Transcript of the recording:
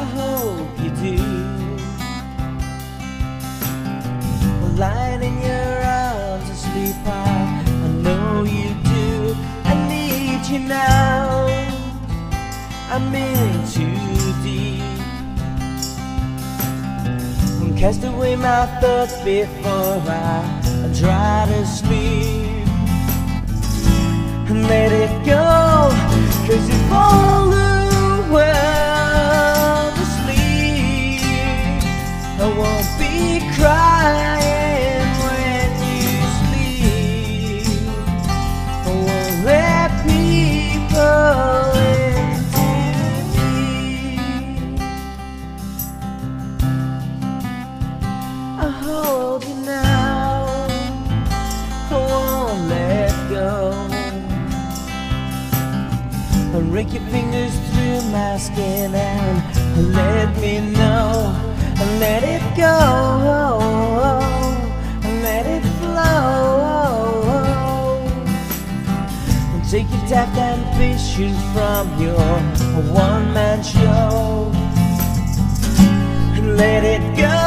I hope you do. Lying in your arms asleep, I know you do. I need you now, I'm in too deep. Cast away my thoughts before I try to sleep. Let it go, 'cause if all the world asleep, I won't be crying when you sleep. I won't let people into me. I hold you now, I won't let go. Rake your fingers through my skin and let me know. Let it go, let it flow. Take your tact and fishing from your one-man show. Let it go.